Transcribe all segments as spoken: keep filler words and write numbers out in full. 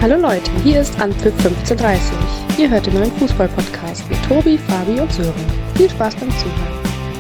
Hallo Leute, hier ist Anpfiff fünfzehnhundertdreißig. Ihr hört den neuen Fußball-Podcast mit Tobi, Fabi und Sören. Viel Spaß beim Zuhören.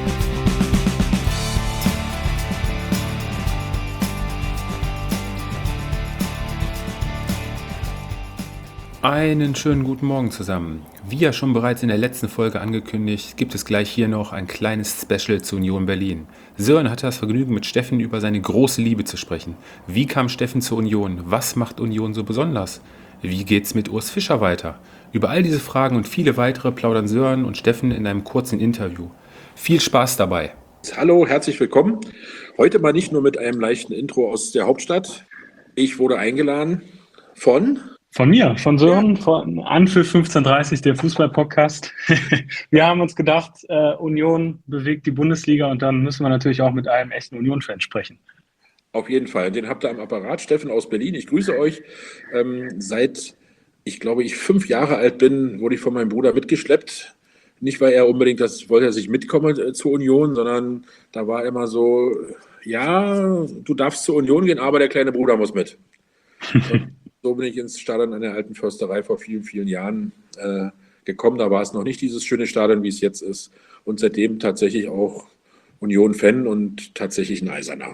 Einen schönen guten Morgen zusammen. Wie ja schon bereits in der letzten Folge angekündigt, gibt es gleich hier noch ein kleines Special zu Union Berlin. Sören hatte das Vergnügen, mit Steffen über seine große Liebe zu sprechen. Wie kam Steffen zur Union? Was macht Union so besonders? Wie geht's mit Urs Fischer weiter? Über all diese Fragen und viele weitere plaudern Sören und Steffen in einem kurzen Interview. Viel Spaß dabei. Hallo, herzlich willkommen. Heute mal nicht nur mit einem leichten Intro aus der Hauptstadt. Ich wurde eingeladen von... Von mir, von Sören, von Anpfiff fünfzehnhundertdreißig, der Fußball-Podcast. Wir haben uns gedacht, äh, Union bewegt die Bundesliga und dann müssen wir natürlich auch mit einem echten Union-Fan sprechen. Auf jeden Fall. Den habt ihr am Apparat. Steffen aus Berlin. Ich grüße euch. Ähm, seit, ich glaube, ich fünf Jahre alt bin, wurde ich von meinem Bruder mitgeschleppt. Nicht, weil er unbedingt das wollte, dass ich mitkomme äh, zur Union, sondern da war immer so, ja, du darfst zur Union gehen, aber der kleine Bruder muss mit. Und so bin ich ins Stadion an der Alten Försterei vor vielen, vielen Jahren äh, gekommen. Da war es noch nicht dieses schöne Stadion, wie es jetzt ist. Und seitdem tatsächlich auch Union-Fan und tatsächlich ein Eiserner.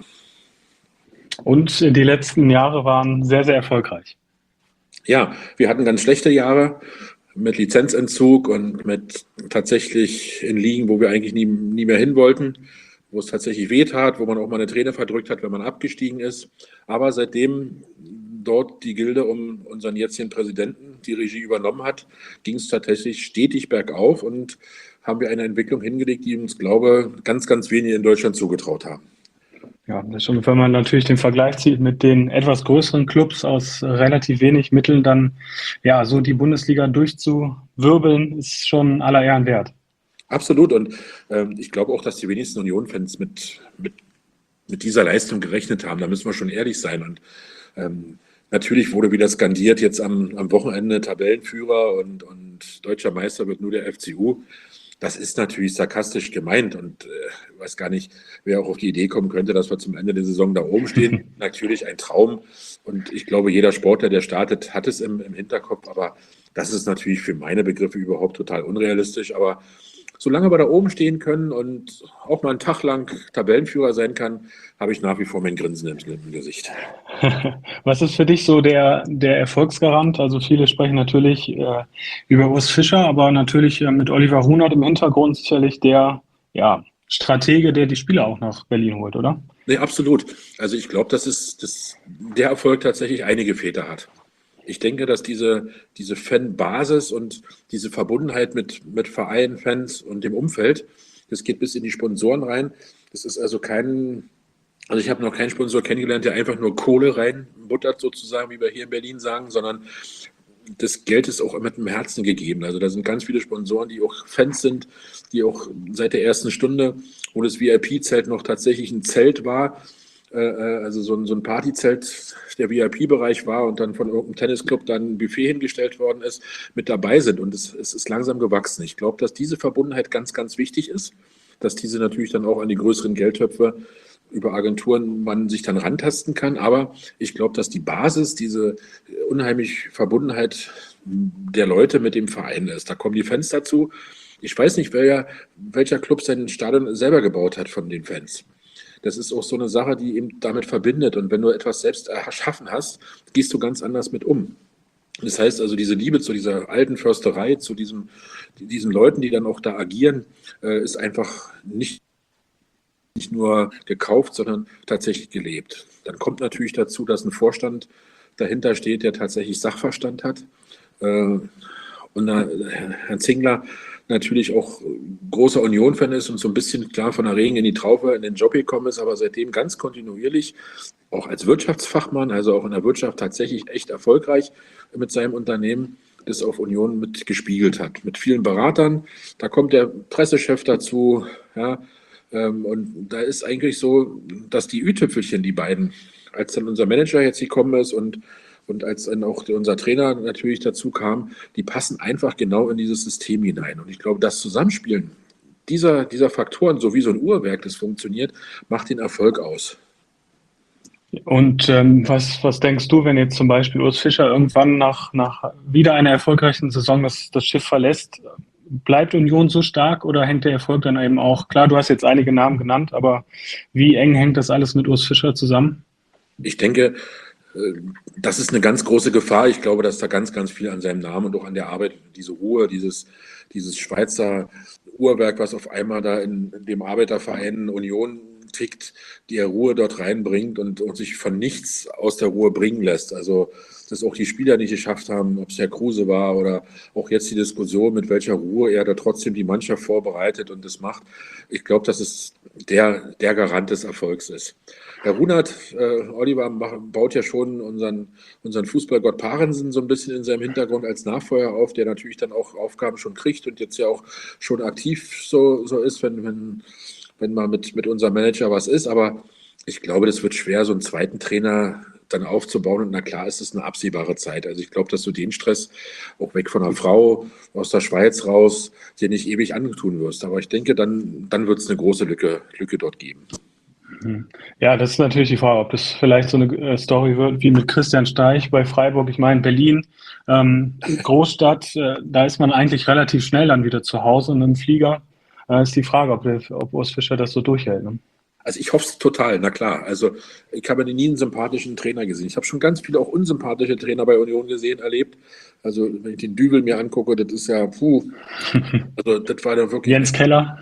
Und die letzten Jahre waren sehr, sehr erfolgreich. Ja, wir hatten ganz schlechte Jahre mit Lizenzentzug und mit tatsächlich in Ligen, wo wir eigentlich nie, nie mehr hin wollten, wo es tatsächlich wehtat, wo man auch mal eine Träne verdrückt hat, wenn man abgestiegen ist. Aber seitdem dort die Gilde um unseren jetzigen Präsidenten die Regie übernommen hat, ging es tatsächlich stetig bergauf und haben wir eine Entwicklung hingelegt, die uns, glaube ich, ganz, ganz wenige in Deutschland zugetraut haben. Ja, das schon, wenn man natürlich den Vergleich zieht mit den etwas größeren Clubs aus relativ wenig Mitteln, dann ja, so die Bundesliga durchzuwirbeln, ist schon aller Ehren wert. Absolut, und ähm, ich glaube auch, dass die wenigsten Union-Fans mit, mit, mit dieser Leistung gerechnet haben. Da müssen wir schon ehrlich sein. Und ähm, natürlich wurde wieder skandiert, jetzt am, am Wochenende Tabellenführer und, und deutscher Meister wird nur der F C U. Das ist natürlich sarkastisch gemeint und äh, weiß gar nicht, wer auch auf die Idee kommen könnte, dass wir zum Ende der Saison da oben stehen. Natürlich ein Traum und ich glaube, jeder Sportler, der startet, hat es im, im Hinterkopf, aber das ist natürlich für meine Begriffe überhaupt total unrealistisch, aber solange wir da oben stehen können und auch mal einen Tag lang Tabellenführer sein kann, habe ich nach wie vor mein Grinsen im, im Gesicht. Was ist für dich so der, der Erfolgsgarant? Also viele sprechen natürlich äh, über Urs Fischer, aber natürlich äh, mit Oliver Runert im Hintergrund sicherlich der ja, Stratege, der die Spieler auch nach Berlin holt, oder? Nee, absolut. Also ich glaube, dass es dass der Erfolg tatsächlich einige Väter hat. Ich denke, dass diese, diese Fanbasis und diese Verbundenheit mit, mit Vereinen, Fans und dem Umfeld, das geht bis in die Sponsoren rein. Das ist also kein, also ich habe noch keinen Sponsor kennengelernt, der einfach nur Kohle reinbuttert sozusagen, wie wir hier in Berlin sagen, sondern das Geld ist auch mit dem Herzen gegeben. Also da sind ganz viele Sponsoren, die auch Fans sind, die auch seit der ersten Stunde, wo das V I P-Zelt noch tatsächlich ein Zelt war, also so ein, so ein Partyzelt, der V I P-Bereich war und dann von irgendeinem Tennisclub dann ein Buffet hingestellt worden ist, mit dabei sind. Und es, es ist langsam gewachsen. Ich glaube, dass diese Verbundenheit ganz, ganz wichtig ist, dass diese natürlich dann auch an die größeren Geldtöpfe über Agenturen man sich dann rantasten kann. Aber ich glaube, dass die Basis, diese unheimliche Verbundenheit der Leute mit dem Verein ist. Da kommen die Fans dazu. Ich weiß nicht, wer, welcher Club sein Stadion selber gebaut hat von den Fans. Das ist auch so eine Sache, die eben damit verbindet. Und wenn du etwas selbst erschaffen hast, gehst du ganz anders mit um. Das heißt also, diese Liebe zu dieser alten Försterei, zu diesem, diesen Leuten, die dann auch da agieren, ist einfach nicht, nicht nur gekauft, sondern tatsächlich gelebt. Dann kommt natürlich dazu, dass ein Vorstand dahinter steht, der tatsächlich Sachverstand hat. Und Herrn Zingler natürlich auch großer Union-Fan ist und so ein bisschen klar von der Regen in die Traufe in den Job gekommen ist, aber seitdem ganz kontinuierlich, auch als Wirtschaftsfachmann, also auch in der Wirtschaft tatsächlich echt erfolgreich mit seinem Unternehmen, das auf Union mit gespiegelt hat. Mit vielen Beratern, da kommt der Pressechef dazu, ja, und da ist eigentlich so, dass die Ü-Tüpfelchen, die beiden, als dann unser Manager jetzt gekommen ist und Und als dann auch unser Trainer natürlich dazu kam, die passen einfach genau in dieses System hinein. Und ich glaube, das Zusammenspielen dieser, dieser Faktoren, so wie so ein Uhrwerk, das funktioniert, macht den Erfolg aus. Und ähm, was, was denkst du, wenn jetzt zum Beispiel Urs Fischer irgendwann nach, nach wieder einer erfolgreichen Saison das, das Schiff verlässt? Bleibt Union so stark oder hängt der Erfolg dann eben auch? Klar, du hast jetzt einige Namen genannt, aber wie eng hängt das alles mit Urs Fischer zusammen? Ich denke, das ist eine ganz große Gefahr. Ich glaube, dass da ganz, ganz viel an seinem Namen und auch an der Arbeit, diese Ruhe, dieses, dieses Schweizer Uhrwerk, was auf einmal da in, in dem Arbeiterverein Union tickt, die er Ruhe dort reinbringt und, und sich von nichts aus der Ruhe bringen lässt. Also, dass auch die Spieler nicht geschafft haben, ob es Herr Kruse war oder auch jetzt die Diskussion, mit welcher Ruhe er da trotzdem die Mannschaft vorbereitet und das macht. Ich glaube, dass es der, der Garant des Erfolgs ist. Herr Runert, äh, Oliver macht, baut ja schon unseren, unseren Fußballgott Parensen so ein bisschen in seinem Hintergrund als Nachfolger auf, der natürlich dann auch Aufgaben schon kriegt und jetzt ja auch schon aktiv so, so ist, wenn, wenn, wenn mal mit, mit unserem Manager was ist. Aber ich glaube, das wird schwer, so einen zweiten Trainer dann aufzubauen. Und na klar, ist es eine absehbare Zeit. Also ich glaube, dass du den Stress auch weg von einer Frau aus der Schweiz raus dir nicht ewig angetun wirst. Aber ich denke, dann, dann wird es eine große Lücke, Lücke dort geben. Ja, das ist natürlich die Frage, ob das vielleicht so eine äh, Story wird wie mit Christian Streich bei Freiburg. Ich meine, Berlin, ähm, Großstadt, äh, da ist man eigentlich relativ schnell dann wieder zu Hause in einem Flieger. Äh, ist die Frage, ob, der, ob Urs Fischer das so durchhält. Ne? Also ich hoffe es total, na klar. Also ich habe nie einen sympathischen Trainer gesehen. Ich habe schon ganz viele auch unsympathische Trainer bei Union gesehen, erlebt. Also wenn ich den Düvel mir angucke, das ist ja, puh. Also das war dann wirklich... Jens Keller.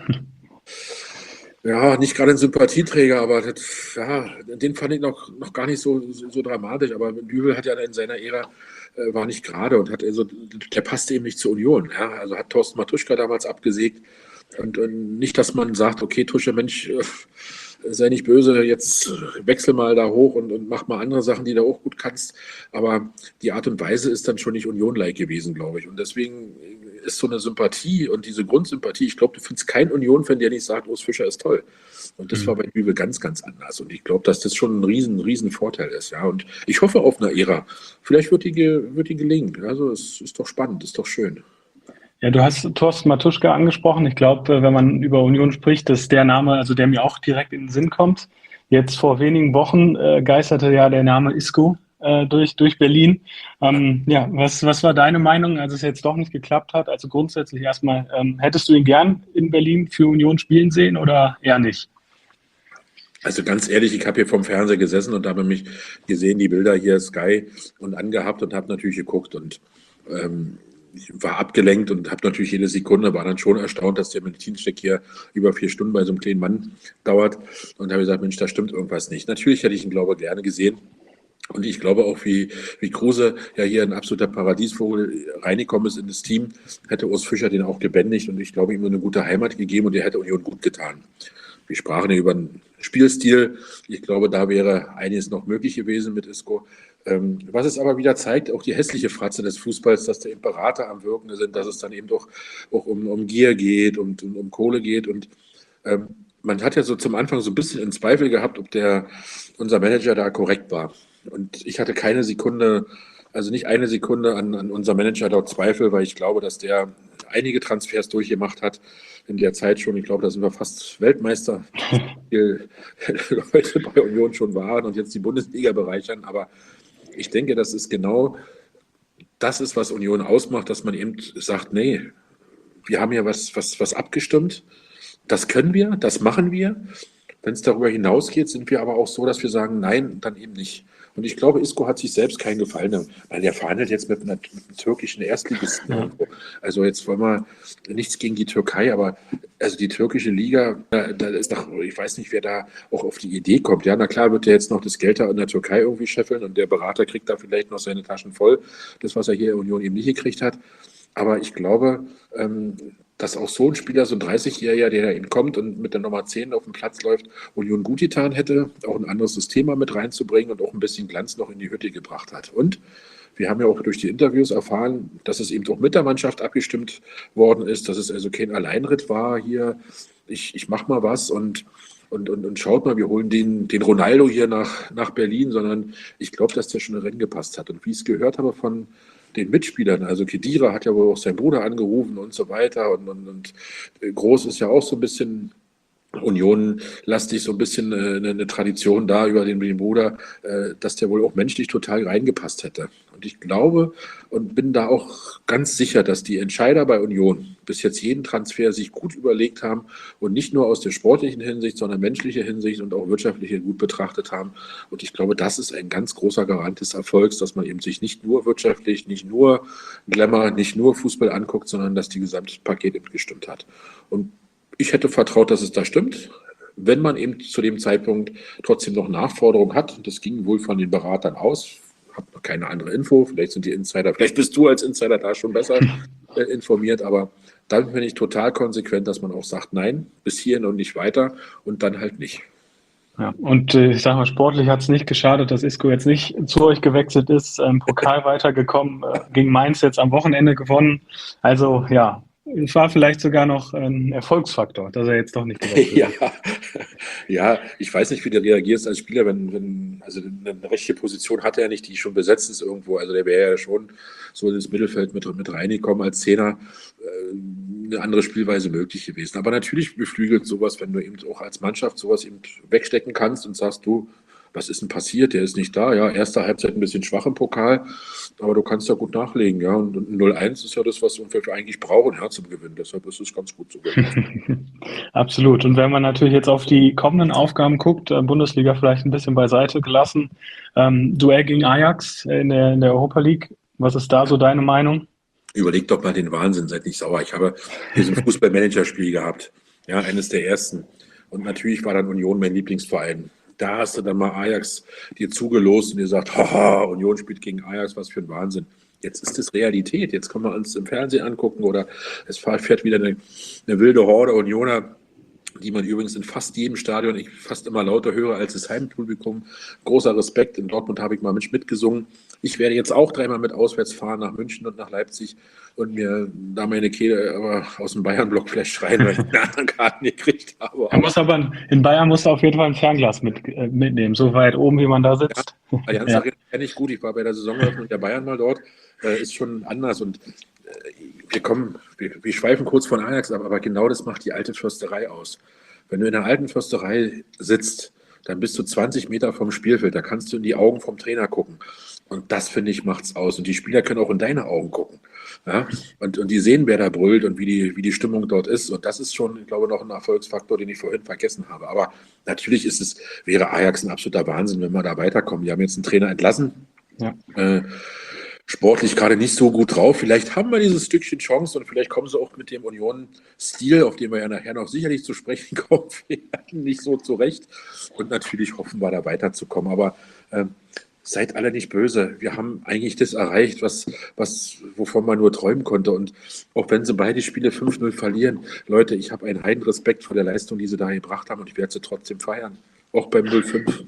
Ja, nicht gerade ein Sympathieträger, aber das, ja, den fand ich noch, noch gar nicht so, so, so dramatisch. Aber Düvel hat ja in seiner Ära, äh, war nicht gerade und hat also, der passte eben nicht zur Union. Ja? Also hat Thorsten Matuschka damals abgesägt. Und, und nicht, dass man sagt, okay, Tusche, Mensch, äh, sei nicht böse, jetzt wechsel mal da hoch und, und mach mal andere Sachen, die du auch gut kannst. Aber die Art und Weise ist dann schon nicht Union-like gewesen, glaube ich. Und deswegen ist so eine Sympathie und diese Grundsympathie, ich glaube, du findest keinen Union-Fan, der nicht sagt, Urs Fischer ist toll. Und das mhm. war bei Dübel ganz, ganz anders. Und ich glaube, dass das schon ein riesen, riesen Vorteil ist. Ja. Und ich hoffe auf eine Ära. Vielleicht wird die, wird die gelingen. Also es ist doch spannend, ist doch schön. Ja, du hast Thorsten Matuschka angesprochen. Ich glaube, wenn man über Union spricht, das ist der Name, also der mir auch direkt in den Sinn kommt. Jetzt vor wenigen Wochen äh, geisterte ja der Name Isco äh, durch, durch Berlin. Ähm, ja, was, was war deine Meinung, als es jetzt doch nicht geklappt hat? Also grundsätzlich erstmal, ähm, hättest du ihn gern in Berlin für Union spielen sehen oder eher nicht? Also ganz ehrlich, ich habe hier vom Fernseher gesessen und habe mich gesehen, die Bilder hier Sky und angehabt und habe natürlich geguckt und ähm, ich war abgelenkt und habe natürlich jede Sekunde, war dann schon erstaunt, dass der Medizincheck hier über vier Stunden bei so einem kleinen Mann dauert und habe gesagt, Mensch, da stimmt irgendwas nicht. Natürlich hätte ich ihn, glaube ich, gerne gesehen. Und ich glaube auch, wie, wie Kruse ja hier ein absoluter Paradiesvogel reingekommen ist in das Team, hätte Urs Fischer den auch gebändigt und ich glaube, ihm eine gute Heimat gegeben und der hätte Union gut getan. Wir sprachen ja über einen Spielstil. Ich glaube, da wäre einiges noch möglich gewesen mit Isco. Ähm, was es aber wieder zeigt, auch die hässliche Fratze des Fußballs, dass da eben Berater am Wirken sind, dass es dann eben doch auch um, um Gier geht und um, um Kohle geht. Und ähm, man hat ja so zum Anfang so ein bisschen in Zweifel gehabt, ob der, unser Manager da korrekt war. Und ich hatte keine Sekunde, also nicht eine Sekunde an, an unser Manager dort Zweifel, weil ich glaube, dass der einige Transfers durchgemacht hat in der Zeit schon. Ich glaube, da sind wir fast Weltmeister, viele Leute bei Union schon waren und jetzt die Bundesliga bereichern. Aber ich denke, das ist genau das ist, was Union ausmacht, dass man eben sagt, nee, wir haben ja was, was, was abgestimmt. Das können wir, das machen wir. Wenn es darüber hinausgeht, sind wir aber auch so, dass wir sagen, nein, dann eben nicht. Und ich glaube, Isco hat sich selbst keinen Gefallen, weil der verhandelt jetzt mit, einer, mit einem türkischen Erstligisten. Ja. Also jetzt wollen wir nichts gegen die Türkei, aber also die türkische Liga, da, da ist doch, ich weiß nicht, wer da auch auf die Idee kommt. Ja, na klar wird er jetzt noch das Geld da in der Türkei irgendwie scheffeln und der Berater kriegt da vielleicht noch seine Taschen voll, das, was er hier in Union eben nicht gekriegt hat. Aber ich glaube, ähm, dass auch so ein Spieler, so ein dreißigjähriger, der da eben kommt und mit der Nummer zehn auf dem Platz läuft, Union gut getan hätte, auch ein anderes System mal mit reinzubringen und auch ein bisschen Glanz noch in die Hütte gebracht hat. Und wir haben ja auch durch die Interviews erfahren, dass es eben auch mit der Mannschaft abgestimmt worden ist, dass es also kein Alleinritt war hier, ich, ich mach mal was und, und, und, und schaut mal, wir holen den, den Ronaldo hier nach, nach Berlin, sondern ich glaube, dass der schon in Rennen gepasst hat. Und wie ich es gehört habe von den Mitspielern, also Khedira hat ja wohl auch seinen Bruder angerufen und so weiter und, und, und Groß ist ja auch so ein bisschen Union lastig so ein bisschen äh, eine, eine Tradition da über den, den Bruder, äh, dass der wohl auch menschlich total reingepasst hätte. Und ich glaube und bin da auch ganz sicher, dass die Entscheider bei Union bis jetzt jeden Transfer sich gut überlegt haben und nicht nur aus der sportlichen Hinsicht, sondern menschliche Hinsicht und auch wirtschaftliche gut betrachtet haben. Und ich glaube, das ist ein ganz großer Garant des Erfolgs, dass man eben sich nicht nur wirtschaftlich, nicht nur Glamour, nicht nur Fußball anguckt, sondern dass die gesamte Paket eben gestimmt hat. Und ich hätte vertraut, dass es da stimmt, wenn man eben zu dem Zeitpunkt trotzdem noch Nachforderungen hat. Und das ging wohl von den Beratern aus. Ich habe noch keine andere Info. Vielleicht sind die Insider, vielleicht bist du als Insider da schon besser äh, informiert. Aber dann bin ich total konsequent, dass man auch sagt, nein, bis hierhin und nicht weiter und dann halt nicht. Ja, und äh, ich sage mal, sportlich hat es nicht geschadet, dass Isco jetzt nicht zu euch gewechselt ist, ähm, Pokal weitergekommen, äh, gegen Mainz jetzt am Wochenende gewonnen. Also ja, es war vielleicht sogar noch ein Erfolgsfaktor, dass er jetzt doch nicht gewechselt Ja, ist. ja, ich weiß nicht, wie du reagierst als Spieler, wenn, wenn also eine rechte Position hat er nicht, die schon besetzt ist irgendwo. Also der wäre ja schon so ins Mittelfeld mit, mit reingekommen als Zehner. Äh, eine andere Spielweise möglich gewesen. Aber natürlich beflügelt sowas, wenn du eben auch als Mannschaft sowas eben wegstecken kannst und sagst, du, was ist denn passiert? Der ist nicht da. Ja, erste Halbzeit ein bisschen schwach im Pokal, aber du kannst ja gut nachlegen. Ja, und ein null eins ist ja das, was wir eigentlich brauchen, ja, zum Gewinnen. Deshalb ist es ganz gut zu gewinnen. Absolut. Und wenn man natürlich jetzt auf die kommenden Aufgaben guckt, äh, Bundesliga vielleicht ein bisschen beiseite gelassen, ähm, Duell gegen Ajax in der, in der Europa League. Was ist da so deine Meinung? Überleg doch mal den Wahnsinn, seid nicht sauer. Ich habe diesen Fußball-Manager-Spiel gehabt. Ja, eines der ersten. Und natürlich war dann Union mein Lieblingsverein. Da hast du dann mal Ajax dir zugelost und dir sagt, haha, Union spielt gegen Ajax, was für ein Wahnsinn. Jetzt ist es Realität. Jetzt können wir uns im Fernsehen angucken oder es fährt wieder eine, eine wilde Horde Unioner, die man übrigens in fast jedem Stadion, ich fast immer lauter höre als das Heimpublikum. Großer Respekt. In Dortmund habe ich mal mitgesungen. Ich werde jetzt auch dreimal mit auswärts fahren nach München und nach Leipzig und mir da meine Kehle aber aus dem Bayern-Block vielleicht schreien, weil ich eine andere Karten gekriegt habe. Er muss aber, in Bayern muss er auf jeden Fall ein Fernglas mit, äh, mitnehmen, so weit oben, wie man da sitzt. Ja, Allianz Ja. Arena kenne ich gut. Ich war bei der Saisoneröffnung der Bayern mal dort. Äh, ist schon anders und äh, wir kommen, wir, wir schweifen kurz von Ajax ab, aber genau das macht die alte Försterei aus. Wenn du in der alten Försterei sitzt, dann bist du zwanzig Meter vom Spielfeld, da kannst du in die Augen vom Trainer gucken. Und das, finde ich, macht's aus. Und die Spieler können auch in deine Augen gucken. Ja? Und, und die sehen, wer da brüllt und wie die, wie die Stimmung dort ist. Und das ist schon, ich glaube, noch ein Erfolgsfaktor, den ich vorhin vergessen habe. Aber natürlich ist es, wäre Ajax ein absoluter Wahnsinn, wenn wir da weiterkommen. Die haben jetzt einen Trainer entlassen. Ja. Äh, sportlich gerade nicht so gut drauf. Vielleicht haben wir dieses Stückchen Chance und vielleicht kommen sie auch mit dem Union-Stil, auf den wir ja nachher noch sicherlich zu sprechen kommen, nicht so zurecht. Und natürlich hoffen wir, da weiterzukommen. Aber äh, seid alle nicht böse. Wir haben eigentlich das erreicht, was, was, wovon man nur träumen konnte. Und auch wenn sie beide Spiele fünf null verlieren, Leute, ich habe einen heiden Respekt vor der Leistung, die sie da gebracht haben und ich werde sie trotzdem feiern. Auch beim null fünf.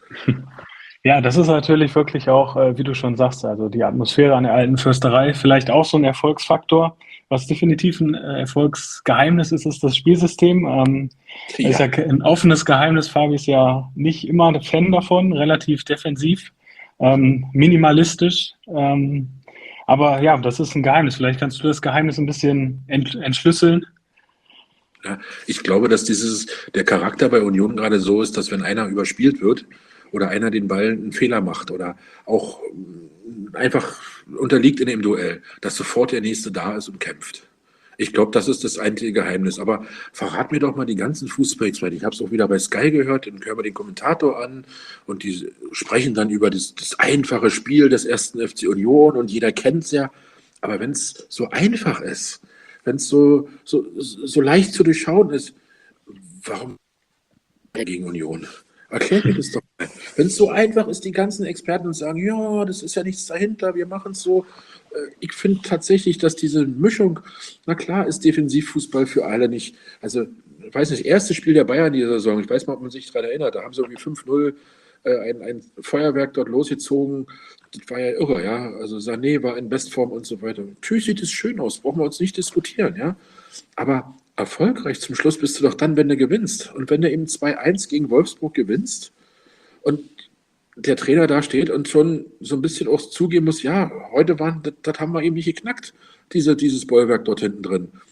Ja, das ist natürlich wirklich auch, äh, wie du schon sagst, also die Atmosphäre an der alten Försterei, vielleicht auch so ein Erfolgsfaktor. Was definitiv ein äh, Erfolgsgeheimnis ist, ist das Spielsystem. Ähm, Ja. Ist ja ein offenes Geheimnis. Fabi ist ja nicht immer ein Fan davon, relativ defensiv, ähm, minimalistisch. Ähm, aber ja, das ist ein Geheimnis. Vielleicht kannst du das Geheimnis ein bisschen ent entschlüsseln. Ja, ich glaube, dass dieses, der Charakter bei Union gerade so ist, dass wenn einer überspielt wird oder einer den Ball einen Fehler macht oder auch mh, einfach unterliegt in dem Duell, dass sofort der Nächste da ist und kämpft. Ich glaube, das ist das einzige Geheimnis. Aber verrat mir doch mal die ganzen Fußballexperten. Ich habe es auch wieder bei Sky gehört, dann hören wir den Kommentator an und die sprechen dann über das, das einfache Spiel des ersten F C Union und jeder kennt es ja. Aber wenn es so einfach ist, wenn es so, so, so leicht zu durchschauen ist, warum gegen Union? Erklär mir das doch mal. Wenn es so einfach ist, die ganzen Experten sagen, ja, das ist ja nichts dahinter, wir machen es so. Ich finde tatsächlich, dass diese Mischung, na klar, ist Defensivfußball für alle nicht, also, ich weiß nicht, erstes Spiel der Bayern dieser Saison, ich weiß mal, ob man sich daran erinnert, da haben sie irgendwie fünf null äh, ein, ein Feuerwerk dort losgezogen. Das war ja irre, ja. Also Sané war in Bestform und so weiter. Natürlich sieht es schön aus, brauchen wir uns nicht diskutieren, ja. Aber erfolgreich zum Schluss bist du doch dann, wenn du gewinnst. Und wenn du eben zwei eins gegen Wolfsburg gewinnst und der Trainer da steht und schon so ein bisschen auch zugeben muss, ja, heute waren, das, das haben wir eben nicht geknackt, diese, dieses Bollwerk dort hinten drin.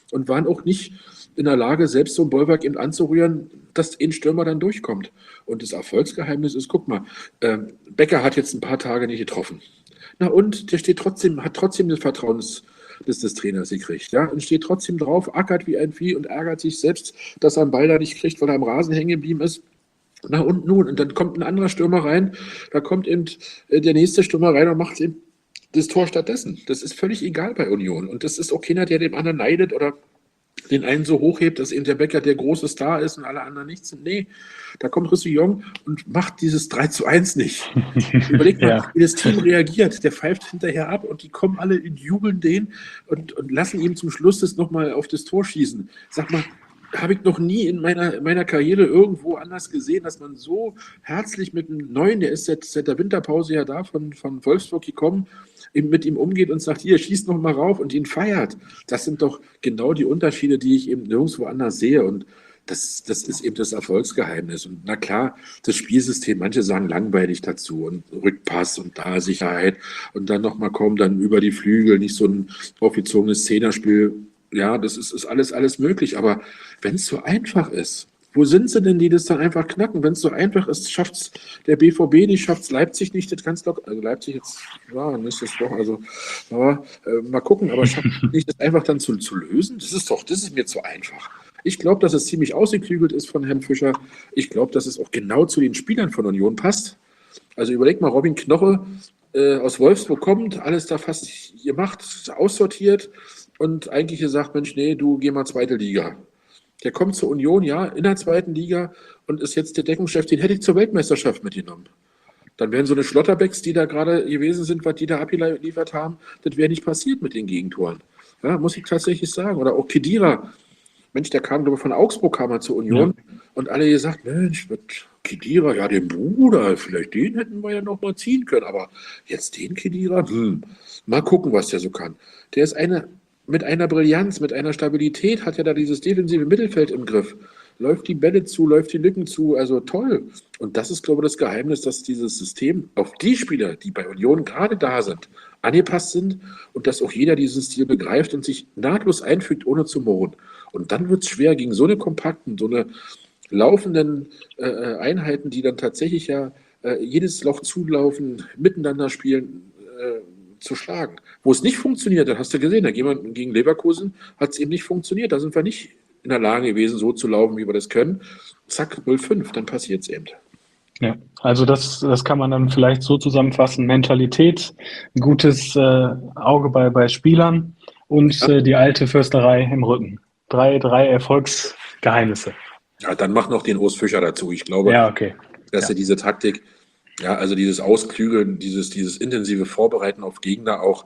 und waren auch nicht in der Lage, selbst so ein Bollwerk eben anzurühren, dass ein Stürmer dann durchkommt. Und das Erfolgsgeheimnis ist, guck mal, äh, Becker hat jetzt ein paar Tage nicht getroffen. Na und, der steht trotzdem, hat trotzdem das Vertrauen des, des, des Trainers gekriegt, ja, und steht trotzdem drauf, ackert wie ein Vieh und ärgert sich selbst, dass er einen Ball da nicht kriegt, weil er am Rasen hängen geblieben ist. Na und nun, und dann kommt ein anderer Stürmer rein, da kommt eben äh, der nächste Stürmer rein und macht eben das Tor stattdessen. Das ist völlig egal bei Union. Und das ist auch keiner, der dem anderen neidet oder den einen so hochhebt, dass eben der Becker der große Star ist und alle anderen nichts sind. Nee, da kommt Roussillon und macht dieses drei zu eins nicht. Überleg mal, Ja. wie das Team reagiert. Der pfeift hinterher ab und die kommen alle und jubeln den und, und lassen ihm zum Schluss das nochmal auf das Tor schießen. Sag mal, habe ich noch nie in meiner, in meiner Karriere irgendwo anders gesehen, dass man so herzlich mit einem Neuen, der ist seit, seit der Winterpause ja da, von, von Wolfsburg gekommen, eben mit ihm umgeht und sagt, hier, schießt noch mal rauf und ihn feiert. Das sind doch genau die Unterschiede, die ich eben nirgendwo anders sehe. Und das, das ist eben das Erfolgsgeheimnis. Und na klar, das Spielsystem, manche sagen langweilig dazu und Rückpass und da Sicherheit und dann nochmal kommen, dann über die Flügel, nicht so ein aufgezogenes Zehnerspiel. Ja, das ist, ist alles, alles möglich. Aber wenn es so einfach ist, wo sind sie denn, die das dann einfach knacken? Wenn es so einfach ist, schafft es der B V B nicht, schafft es Leipzig nicht, das ganz locker. Also Leipzig jetzt, ja, nächstes Woche, also, aber äh, mal gucken, aber schafft es nicht, das einfach dann zu, zu lösen? Das ist doch, das ist mir zu einfach. Ich glaube, dass es ziemlich ausgeklügelt ist von Herrn Fischer. Ich glaube, dass es auch genau zu den Spielern von Union passt. Also überleg mal, Robin Knoche äh, aus Wolfsburg kommt, alles da fast gemacht, aussortiert und eigentlich gesagt, Mensch, nee, du geh mal zweite Liga. Der kommt zur Union, ja, in der zweiten Liga und ist jetzt der Deckungschef, den hätte ich zur Weltmeisterschaft mitgenommen. Dann wären so eine Schlotterbecks, die da gerade gewesen sind, was die da abgeliefert haben, das wäre nicht passiert mit den Gegentoren. Ja, muss ich tatsächlich sagen. Oder auch Khedira. Mensch, der kam, glaube ich, von Augsburg kam er zur Union ja. Und alle gesagt, Mensch, mit Khedira, ja, den Bruder, vielleicht den hätten wir ja noch mal ziehen können, aber jetzt den Khedira, hm, mal gucken, was der so kann. Der ist eine, mit einer Brillanz, mit einer Stabilität, hat ja da dieses defensive Mittelfeld im Griff. Läuft die Bälle zu, läuft die Lücken zu, also toll. Und das ist, glaube ich, das Geheimnis, dass dieses System auf die Spieler, die bei Union gerade da sind, angepasst sind und dass auch jeder diesen Stil begreift und sich nahtlos einfügt, ohne zu murren. Und dann wird es schwer, gegen so eine kompakten, so eine laufenden äh, Einheiten, die dann tatsächlich ja äh, jedes Loch zulaufen, miteinander spielen, äh, zu schlagen. Wo es nicht funktioniert, das hast du gesehen, da gegen, gegen Leverkusen hat es eben nicht funktioniert. Da sind wir nicht in der Lage gewesen, so zu laufen, wie wir das können. Zack, null fünf, dann passiert es eben. Ja, also das, das kann man dann vielleicht so zusammenfassen. Mentalität, ein gutes äh, Auge bei, bei Spielern und Ja. äh, die alte Fürsterei im Rücken. Drei, drei Erfolgsgeheimnisse. Ja, dann mach noch den Urs Fischer dazu. Ich glaube, Ja, okay. dass Ja. er diese Taktik, ja, also dieses Ausklügeln, dieses, dieses intensive Vorbereiten auf Gegner auch,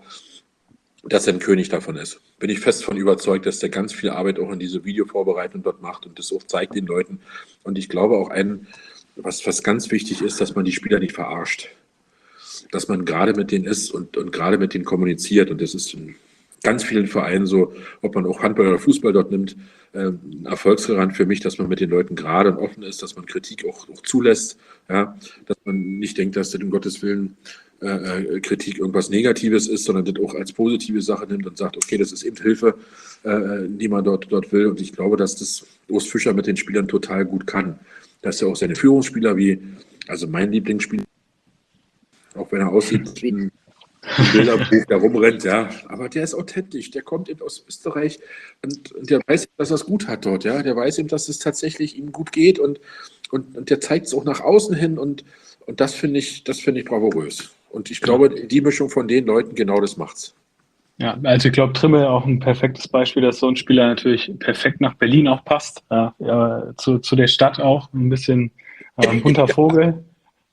dass er ein König davon ist. Bin ich fest von überzeugt, dass der ganz viel Arbeit auch in diese Videovorbereitung dort macht und das auch zeigt den Leuten. Und ich glaube auch ein, was, was ganz wichtig ist, dass man die Spieler nicht verarscht. Dass man gerade mit denen ist und, und gerade mit denen kommuniziert. Und das ist in ganz vielen Vereinen so, ob man auch Handball oder Fußball dort nimmt, äh, ein Erfolgsgarant für mich, dass man mit den Leuten gerade und offen ist, dass man Kritik auch, auch zulässt, ja, dass man nicht denkt, dass das um Gottes Willen äh, Kritik irgendwas Negatives ist, sondern das auch als positive Sache nimmt und sagt, okay, das ist eben Hilfe, äh, die man dort, dort will. Und ich glaube, dass das Urs Fischer mit den Spielern total gut kann. Dass er auch seine Führungsspieler wie, also mein Lieblingsspieler, auch wenn er aussieht wie ein Bilderbuch, der rumrennt, ja, aber der ist authentisch, der kommt eben aus Österreich und, und der weiß, dass er es gut hat dort, ja, der weiß eben, dass es tatsächlich ihm gut geht und, und, und der zeigt es auch nach außen hin und, und das finde ich, das finde ich bravourös. Und ich glaube, die Mischung von den Leuten, genau das macht's. Ja, also ich glaube, Trimmel auch ein perfektes Beispiel, dass so ein Spieler natürlich perfekt nach Berlin auch passt, ja, ja, zu, zu der Stadt auch, ein bisschen äh, ein bunter Vogel.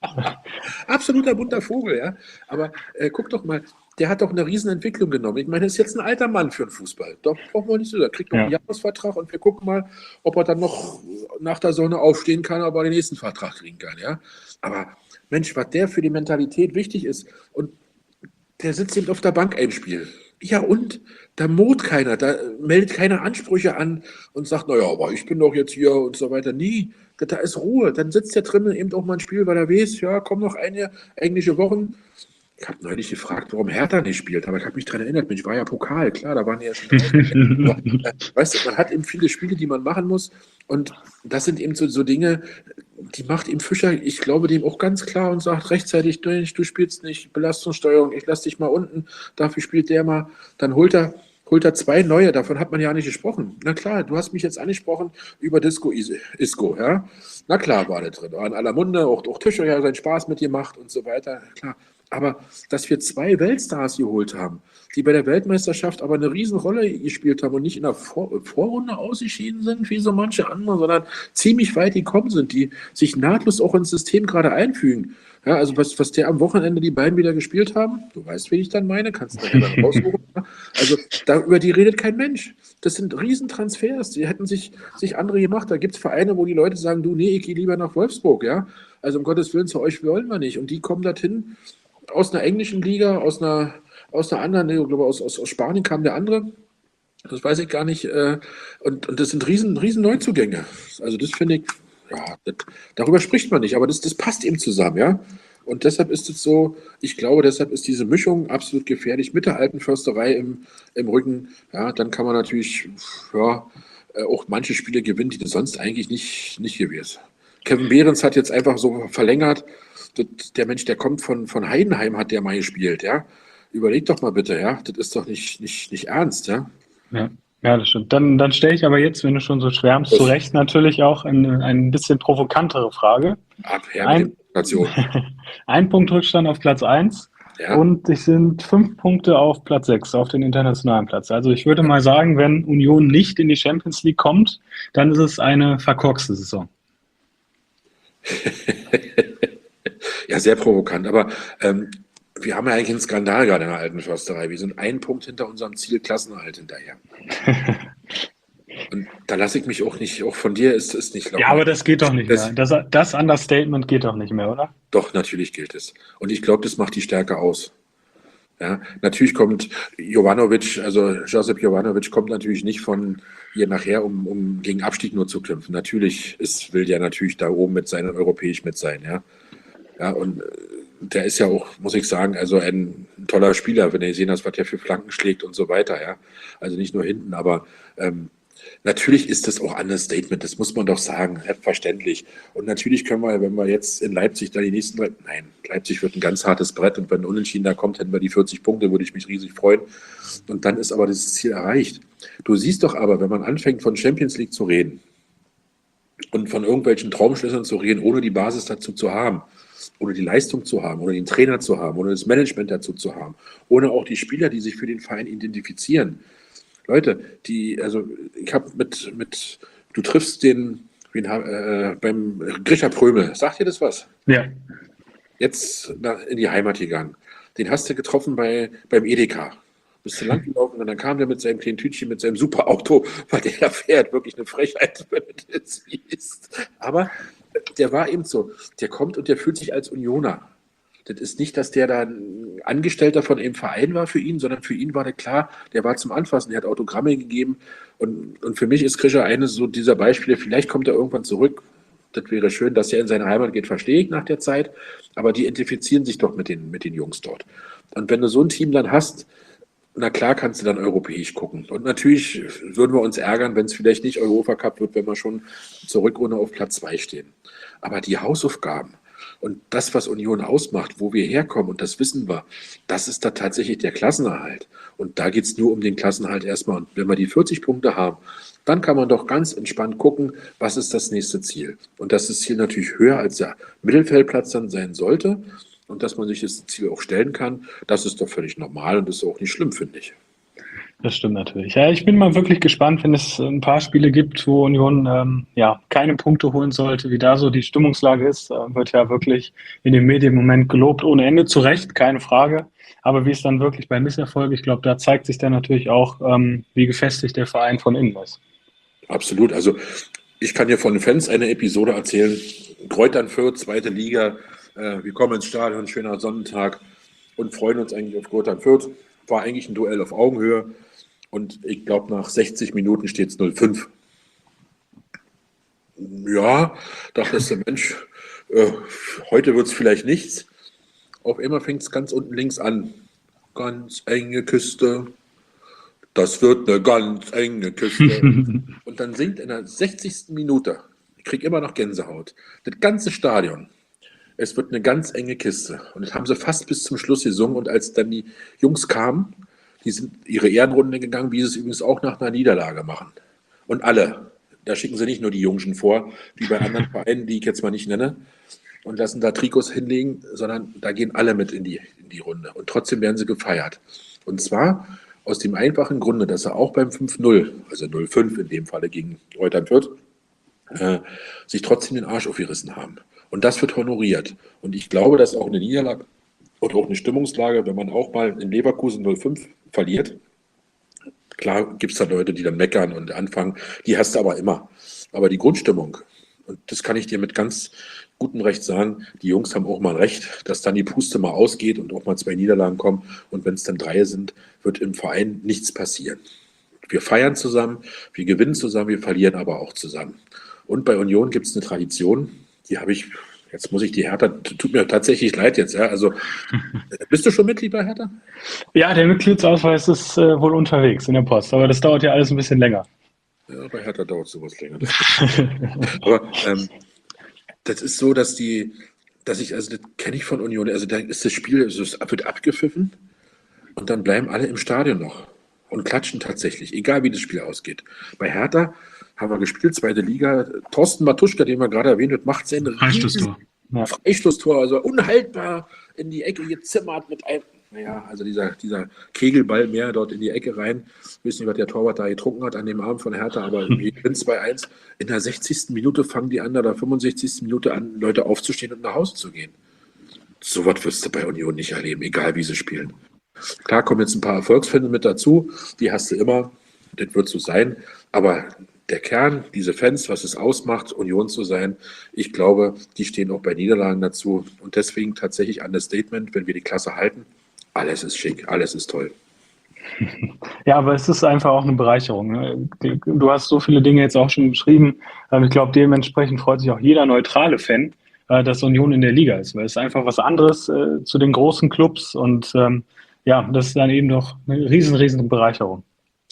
Absoluter bunter Vogel, ja. Aber äh, guck doch mal, der hat doch eine Riesenentwicklung genommen. Ich meine, er ist jetzt ein alter Mann für den Fußball. Doch brauchen wir nicht so. Er kriegt noch Ja. einen Jahresvertrag und wir gucken mal, ob er dann noch nach der Sonne aufstehen kann, ob er den nächsten Vertrag kriegen kann, ja. Aber Mensch, was der für die Mentalität wichtig ist und der sitzt eben auf der Bank ein Spiel. Ja und? Da mot keiner, da meldet keiner Ansprüche an und sagt, naja, aber ich bin doch jetzt hier und so weiter. Nie, da, da ist Ruhe. Dann sitzt der Trimmel eben auch mal ein Spiel, weil er weiß, ja, kommen noch eine englische Wochen, Ich habe neulich gefragt, warum Hertha nicht spielt, aber ich habe mich daran erinnert, ich war ja Pokal, klar, da waren die ja schon draußen. Weißt du, man hat eben viele Spiele, die man machen muss und das sind eben so, so Dinge, die macht eben Fischer, ich glaube, dem auch ganz klar und sagt rechtzeitig, du, du spielst nicht, Belastungssteuerung, ich lass dich mal unten, dafür spielt der mal, dann holt er holt er zwei neue, davon hat man ja nicht gesprochen. Na klar, du hast mich jetzt angesprochen über Disco Isco, ja. Na klar war der drin, war in aller Munde, auch, auch Tischer ja seinen Spaß mit dir macht und so weiter, klar. Aber dass wir zwei Weltstars geholt haben, die bei der Weltmeisterschaft aber eine Riesenrolle gespielt haben und nicht in der Vor Vorrunde ausgeschieden sind, wie so manche andere, sondern ziemlich weit gekommen sind, die sich nahtlos auch ins System gerade einfügen. Ja, also was, was der am Wochenende die beiden wieder gespielt haben, du weißt, wen ich dann meine, kannst du nachher dann raussuchen. Also da, über die redet kein Mensch. Das sind Riesentransfers, die hätten sich, sich andere gemacht. Da gibt es Vereine, wo die Leute sagen, du, nee, ich gehe lieber nach Wolfsburg, ja. Also um Gottes Willen, zu euch wollen wir nicht. Und die kommen dorthin aus einer englischen Liga, aus einer, aus einer anderen, ich glaube aus, aus, aus Spanien kam der andere. Das weiß ich gar nicht. Und, und das sind riesen, riesen Neuzugänge. Also das finde ich, ja, das, darüber spricht man nicht, aber das, das passt eben zusammen, ja. Und deshalb ist es so, ich glaube, deshalb ist diese Mischung absolut gefährlich mit der alten Försterei im, im Rücken. Ja, dann kann man natürlich ja, auch manche Spiele gewinnen, die du sonst eigentlich nicht, nicht gewesen. Kevin Behrens hat jetzt einfach so verlängert. Das, der Mensch, der kommt von, von Heidenheim, hat der mal gespielt, ja. Überleg doch mal bitte, ja. Das ist doch nicht, nicht, nicht ernst, ja. Ja. Ja, das stimmt. Dann, dann stelle ich aber jetzt, wenn du schon so schwärmst, zu Recht natürlich auch eine ein bisschen provokantere Frage. Abher Ein, ein Punkt Rückstand auf Platz eins ja. Und es sind fünf Punkte auf Platz sechs, auf den internationalen Platz. Also ich würde mal sagen, wenn Union nicht in die Champions League kommt, dann ist es eine verkorkste Saison. Ja, sehr provokant, aber ähm, wir haben ja eigentlich einen Skandal gerade in der alten Försterei. Wir sind einen Punkt hinter unserem Ziel Klassenerhalt hinterher. Und da lasse ich mich auch nicht, auch von dir ist es nicht locker. Ja, aber das geht doch nicht das, mehr. Das, das Understatement geht doch nicht mehr, oder? Doch, natürlich gilt es. Und ich glaube, das macht die Stärke aus. Ja, natürlich kommt Jovanovic, also Josip Jovanovic kommt natürlich nicht von hier nachher, um, um gegen Abstieg nur zu kämpfen. Natürlich ist, will der natürlich da oben mit sein, europäisch mit sein, ja. Ja, und der ist ja auch, muss ich sagen, also ein toller Spieler, wenn ihr sehen habt, was der für Flanken schlägt und so weiter, ja. Also nicht nur hinten, aber ähm, natürlich ist das auch ein Understatement, das muss man doch sagen, selbstverständlich. Und natürlich können wir, wenn wir jetzt in Leipzig da die nächsten drei, nein, Leipzig wird ein ganz hartes Brett und wenn Unentschieden da kommt, hätten wir die vierzig Punkte, würde ich mich riesig freuen. Und dann ist aber das Ziel erreicht. Du siehst doch aber, wenn man anfängt von Champions League zu reden und von irgendwelchen Traumschlüsseln zu reden, ohne die Basis dazu zu haben, ohne die Leistung zu haben, ohne den Trainer zu haben, ohne das Management dazu zu haben, ohne auch die Spieler, die sich für den Verein identifizieren. Leute, die, also ich habe mit, mit, du triffst den, wen, äh, beim Grisha Prömel, sagt dir das was? Ja. Jetzt nach, in die Heimat gegangen. Den hast du getroffen bei, beim Edeka. Bist du lang gelaufen und dann kam der mit seinem kleinen Tütchen, mit seinem super Auto, weil der da fährt, wirklich eine Frechheit, wenn du das siehst. Aber der war eben so, der kommt und der fühlt sich als Unioner. Das ist nicht, dass der da ein Angestellter von einem Verein war für ihn, sondern für ihn war der klar, der war zum Anfassen, der hat Autogramme gegeben und, und für mich ist Grisha eines so dieser Beispiele, vielleicht kommt er irgendwann zurück, das wäre schön, dass er in seine Heimat geht, verstehe ich nach der Zeit, aber die identifizieren sich doch mit den, mit den Jungs dort. Und wenn du so ein Team dann hast, na klar kannst du dann europäisch gucken. Und natürlich würden wir uns ärgern, wenn es vielleicht nicht Europa Cup wird, wenn wir schon zur Rückrunde auf Platz zwei stehen. Aber die Hausaufgaben und das, was Union ausmacht, wo wir herkommen, und das wissen wir, das ist da tatsächlich der Klassenerhalt. Und da geht es nur um den Klassenerhalt erstmal. Und wenn wir die vierzig Punkte haben, dann kann man doch ganz entspannt gucken, was ist das nächste Ziel. Und dass das Ziel natürlich höher als der Mittelfeldplatz dann sein sollte und dass man sich das Ziel auch stellen kann, das ist doch völlig normal und ist auch nicht schlimm, finde ich. Das stimmt natürlich. Ja, ich bin mal wirklich gespannt, wenn es ein paar Spiele gibt, wo Union ähm, ja keine Punkte holen sollte, wie da so die Stimmungslage ist. Äh, wird ja wirklich in den Medien im Moment gelobt ohne Ende, zu Recht, keine Frage. Aber wie es dann wirklich bei Misserfolg, ich glaube, da zeigt sich dann natürlich auch, ähm, wie gefestigt der Verein von innen ist. Absolut. Also ich kann dir von den Fans eine Episode erzählen. Greuther Fürth, zweite Liga. Äh, wir kommen ins Stadion, schöner Sonnentag und freuen uns eigentlich auf Greuther Fürth. War eigentlich ein Duell auf Augenhöhe. Und ich glaube, nach sechzig Minuten steht es null fünf. Ja, dachte der Mensch, äh, heute wird es vielleicht nichts. Auf einmal fängt es ganz unten links an. Ganz enge Küste. Das wird eine ganz enge Küste. Und dann singt in der sechzigsten Minute, ich kriege immer noch Gänsehaut, das ganze Stadion. Es wird eine ganz enge Kiste. Und das haben sie fast bis zum Schluss gesungen. Und als dann die Jungs kamen, die sind ihre Ehrenrunde gegangen, wie sie es übrigens auch nach einer Niederlage machen. Und alle. Da schicken sie nicht nur die Jungschen vor, wie bei anderen Vereinen, die ich jetzt mal nicht nenne, und lassen da Trikots hinlegen, sondern da gehen alle mit in die, in die Runde. Und trotzdem werden sie gefeiert. Und zwar aus dem einfachen Grunde, dass sie auch beim fünf null, also null fünf in dem Falle gegen Greuther Fürth, äh, sich trotzdem den Arsch aufgerissen haben. Und das wird honoriert. Und ich glaube, dass auch eine Niederlage oder auch eine Stimmungslage, wenn man auch mal in Leverkusen null fünf verliert, klar gibt es da Leute, die dann meckern und anfangen, die hast du aber immer. Aber die Grundstimmung, und das kann ich dir mit ganz gutem Recht sagen, die Jungs haben auch mal recht, dass dann die Puste mal ausgeht und auch mal zwei Niederlagen kommen. Und wenn es dann drei sind, wird im Verein nichts passieren. Wir feiern zusammen, wir gewinnen zusammen, wir verlieren aber auch zusammen. Und bei Union gibt es eine Tradition, die habe ich, jetzt muss ich die Hertha, tut mir tatsächlich leid jetzt, ja, also bist du schon Mitglied bei Hertha? Ja, der Mitgliedsausweis ist äh, wohl unterwegs in der Post, aber das dauert ja alles ein bisschen länger. Ja, bei Hertha dauert sowas länger. Aber ähm, das ist so, dass die, dass ich, also das kenne ich von Union, also da ist das Spiel, also es wird abgepfiffen und dann bleiben alle im Stadion noch und klatschen tatsächlich, egal wie das Spiel ausgeht. Bei Hertha haben wir gespielt, zweite Liga. Thorsten Matuschka, den wir gerade erwähnt haben, macht sein Freistoßtor. Ja. Freistoßtor, also unhaltbar in die Ecke gezimmert mit einem, naja, also dieser, dieser Kegelball mehr dort in die Ecke rein. Ich weiß nicht, was der Torwart da getrunken hat an dem Abend von Hertha, aber wir gewinnen zwei eins. In der sechzigsten Minute fangen die an, oder fünfundsechzigsten Minute an, Leute aufzustehen und nach Hause zu gehen. So was wirst du bei Union nicht erleben, egal wie sie spielen. Klar kommen jetzt ein paar Erfolgsfälle mit dazu, die hast du immer, das wird so sein, aber der Kern, diese Fans, was es ausmacht, Union zu sein, ich glaube, die stehen auch bei Niederlagen dazu und deswegen tatsächlich an das Statement, wenn wir die Klasse halten, alles ist schick, alles ist toll. Ja, aber es ist einfach auch eine Bereicherung. Ne? Du hast so viele Dinge jetzt auch schon beschrieben. Ich glaube, dementsprechend freut sich auch jeder neutrale Fan, dass Union in der Liga ist, weil es ist einfach was anderes äh, zu den großen Clubs und ähm, ja, das ist dann eben doch eine riesen, riesen Bereicherung.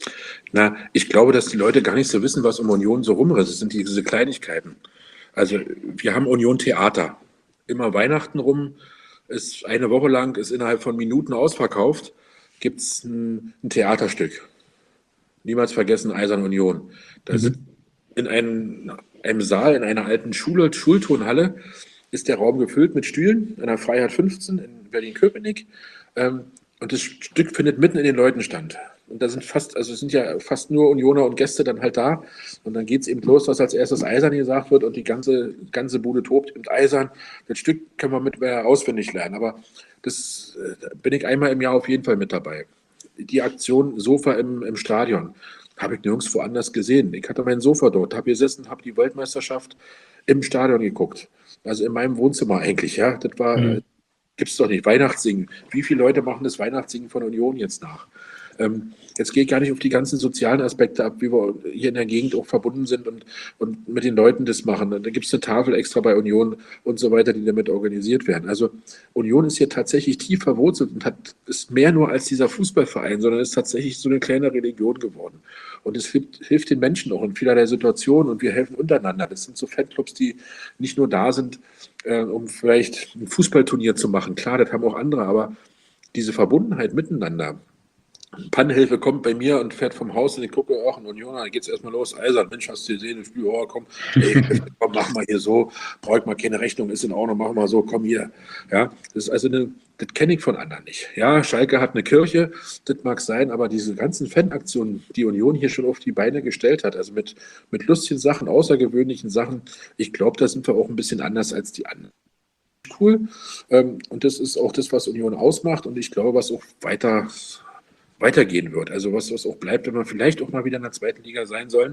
Na, ich glaube, dass die Leute gar nicht so wissen, was um Union so rumriss. Es sind diese Kleinigkeiten. Also wir haben Union Theater. Immer Weihnachten rum, ist eine Woche lang, ist innerhalb von Minuten ausverkauft, gibt es ein, ein Theaterstück. Niemals vergessen, Eisern Union. Da mhm. sind in einem, einem Saal, in einer alten Schule, Schulturnhalle, ist der Raum gefüllt mit Stühlen, in der Freiheit fünfzehn in Berlin-Köpenick. Ähm, und das Stück findet mitten in den Leuten statt. Und da sind fast, also es sind ja fast nur Unioner und Gäste dann halt da. Und dann geht es eben los, was als erstes Eisern gesagt wird und die ganze, ganze Bude tobt mit Eisern. Das Stück können wir mit mehr auswendig lernen. Aber das da bin ich einmal im Jahr auf jeden Fall mit dabei. Die Aktion Sofa im, im Stadion habe ich nirgendwo anders gesehen. Ich hatte mein Sofa dort, habe gesessen, habe die Weltmeisterschaft im Stadion geguckt. Also in meinem Wohnzimmer eigentlich, ja. Das war, mhm. Gibt es doch nicht. Weihnachtssingen. Wie viele Leute machen das Weihnachtssingen von Union jetzt nach? Ähm, jetzt gehe ich gar nicht auf die ganzen sozialen Aspekte ab, wie wir hier in der Gegend auch verbunden sind und, und mit den Leuten das machen. Da gibt es eine Tafel extra bei Union und so weiter, die damit organisiert werden. Also Union ist hier tatsächlich tief verwurzelt und hat, ist mehr nur als dieser Fußballverein, sondern ist tatsächlich so eine kleine Religion geworden. Und es hilft, hilft den Menschen auch in vielerlei Situationen und wir helfen untereinander. Das sind so Fanclubs, die nicht nur da sind, äh, um vielleicht ein Fußballturnier zu machen. Klar, das haben auch andere, aber diese Verbundenheit miteinander. Pannenhilfe kommt bei mir und fährt vom Haus und ich gucke, ach, ein Unioner, dann geht es erstmal los, Eisern, Mensch, hast du gesehen, ich spiele, oh, komm, ey, komm, mach mal hier so, braucht mal keine Rechnung, ist in Ordnung, mach mal so, komm hier. Ja, das ist also eine, das kenne ich von anderen nicht. Ja, Schalke hat eine Kirche, das mag sein, aber diese ganzen Fanaktionen, die Union hier schon auf die Beine gestellt hat, also mit, mit lustigen Sachen, außergewöhnlichen Sachen, ich glaube, da sind wir auch ein bisschen anders als die anderen. Cool. Und das ist auch das, was Union ausmacht und ich glaube, was auch weiter weitergehen wird. Also was, was auch bleibt, wenn wir vielleicht auch mal wieder in der zweiten Liga sein sollen.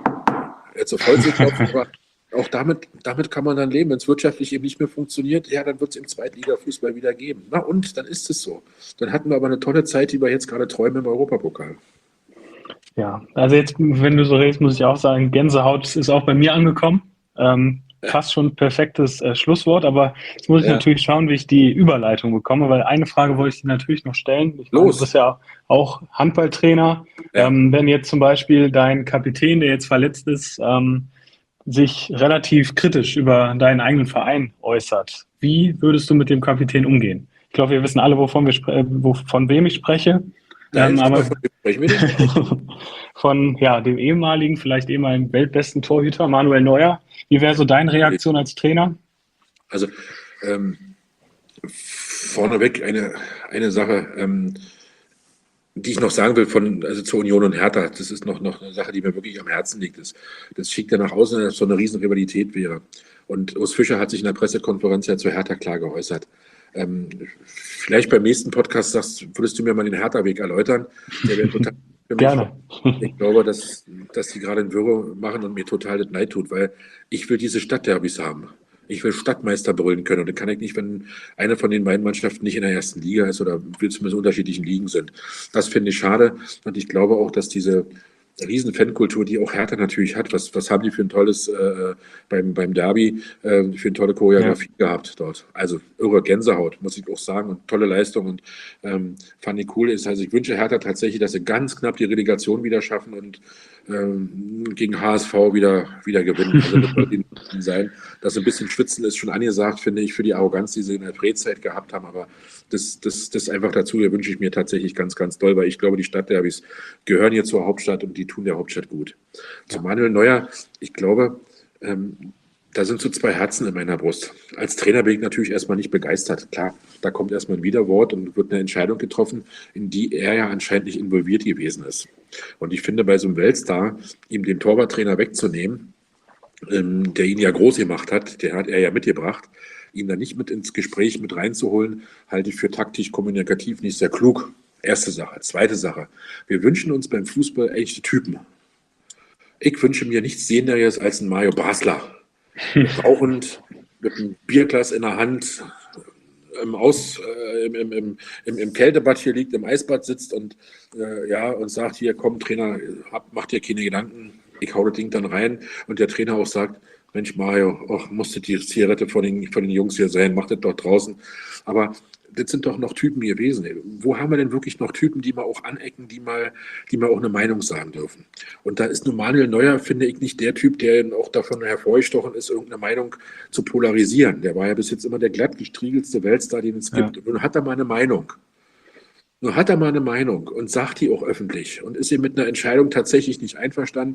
Jetzt auf Holz klopfen, aber auch damit, damit kann man dann leben. Wenn es wirtschaftlich eben nicht mehr funktioniert, ja, dann wird es im Zweitliga-Fußball wieder geben. Na und, dann ist es so. Dann hatten wir aber eine tolle Zeit, die wir jetzt gerade träumen im Europapokal. Ja, also jetzt, wenn du so redest, muss ich auch sagen, Gänsehaut ist auch bei mir angekommen. Ähm, fast schon ein perfektes äh, Schlusswort, aber jetzt muss ich Ja, natürlich schauen, wie ich die Überleitung bekomme, weil eine Frage wollte ich dir natürlich noch stellen. Ich meine, du los. bist ja auch Handballtrainer. Ja. Ähm, wenn jetzt zum Beispiel dein Kapitän, der jetzt verletzt ist, ähm, sich relativ kritisch über deinen eigenen Verein äußert, wie würdest du mit dem Kapitän umgehen? Ich glaube, wir wissen alle, wovon, wir spre- wo, von wem ich spreche, Nein, ähm, aber aber von wem sprechen wir denn? von ja, dem ehemaligen, vielleicht ehemaligen weltbesten Torhüter Manuel Neuer. Wie wäre so deine Reaktion als Trainer? Also ähm, vorneweg eine, eine Sache, ähm, die ich noch sagen will von, also zur Union und Hertha. Das ist noch, noch eine Sache, die mir wirklich am Herzen liegt. Das, das schickt ja nach außen, dass so eine riesen Rivalität wäre. Und Urs Fischer hat sich in der Pressekonferenz ja zu Hertha klar geäußert. Ähm, vielleicht beim nächsten Podcast sagst, würdest du mir mal den Hertha-Weg erläutern? Der wäre total für mich. Gerne. Ich glaube, dass, dass die gerade einen Wirre machen und mir total das leid tut, weil ich will diese Stadtderbys haben. Ich will Stadtmeister brüllen können. Und das kann ich nicht, wenn eine von den beiden Mannschaften nicht in der ersten Liga ist oder wir zumindest in unterschiedlichen Ligen sind. Das finde ich schade. Und ich glaube auch, dass diese riesen Fankultur, die auch Hertha natürlich hat, was, was haben die für ein tolles, äh, beim, beim Derby, äh, für eine tolle Choreografie ja. gehabt dort. Also irre Gänsehaut, muss ich auch sagen, und tolle Leistung und ähm, fand ich cool. Ist, also ich wünsche Hertha tatsächlich, dass sie ganz knapp die Relegation wieder schaffen und ähm, gegen H S V wieder, wieder gewinnen. Also das wird ihnen sein. Dass ein bisschen Schwitzen ist schon angesagt, finde ich, für die Arroganz, die sie in der Drehzeit gehabt haben, aber das, das, das einfach dazu, da wünsche ich mir tatsächlich ganz, ganz doll, weil ich glaube, die Stadtderbys gehören hier zur Hauptstadt und die tun der Hauptstadt gut. Ja. Zu Manuel Neuer, ich glaube, ähm, da sind so zwei Herzen in meiner Brust. Als Trainer bin ich natürlich erstmal nicht begeistert. Klar, da kommt erstmal ein Widerwort und wird eine Entscheidung getroffen, in die er ja anscheinend nicht involviert gewesen ist. Und ich finde, bei so einem Weltstar, ihm den Torwarttrainer wegzunehmen, ähm, der ihn ja groß gemacht hat, der hat er ja mitgebracht, ihn da nicht mit ins Gespräch mit reinzuholen, halte ich für taktisch kommunikativ nicht sehr klug. Erste Sache. Zweite Sache. Wir wünschen uns beim Fußball echte Typen. Ich wünsche mir nichts Sehenderes als ein Mario Basler. Rauchend, mit einem Bierglas in der Hand, im, Aus, äh, im, im, im, im, im Kältebad hier liegt, im Eisbad sitzt und, äh, ja, und sagt, hier, komm, Trainer, hab, mach dir keine Gedanken, ich hau das Ding dann rein. Und der Trainer auch sagt, Mensch, Mario, och, musste die Zigarette von den, von den Jungs hier sein, macht das doch draußen. Aber das sind doch noch Typen gewesen. Wo haben wir denn wirklich noch Typen, die mal auch anecken, die mal, die mal auch eine Meinung sagen dürfen? Und da ist nun Manuel Neuer, finde ich, nicht der Typ, der auch davon hervorgestochen ist, irgendeine Meinung zu polarisieren. Der war ja bis jetzt immer der glatt gestriegelste Weltstar, den es gibt. Ja. Und nun hat er mal eine Meinung. Nun hat er mal eine Meinung und sagt die auch öffentlich und ist ihm mit einer Entscheidung tatsächlich nicht einverstanden,